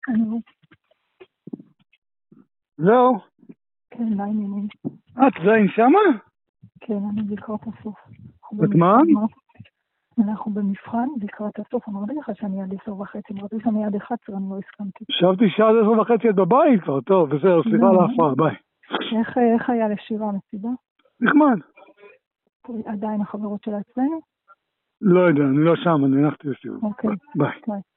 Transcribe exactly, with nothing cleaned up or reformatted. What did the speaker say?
אני... זהו. כן, מה העניינים? את עדיין שמה? כן, אני לקראת הסוף. בזמן? אנחנו במבחן לקראת הסוף. אמרתי לך שאני עד עשר וחצי, אמרתי שאני עד אחת עשרה, אני לא הסכמתי. חשבתי שעד עשר וחצי את בבית כבר, טוב, בסדר, סליחה על ההפרעה, ביי. איך היה לשירה המסיבה? נחמד. עדיין החברות שלה אצלנו? לא יודע, אני לא שם, אני הלכתי לסיבוב. אוקיי. ביי. ביי.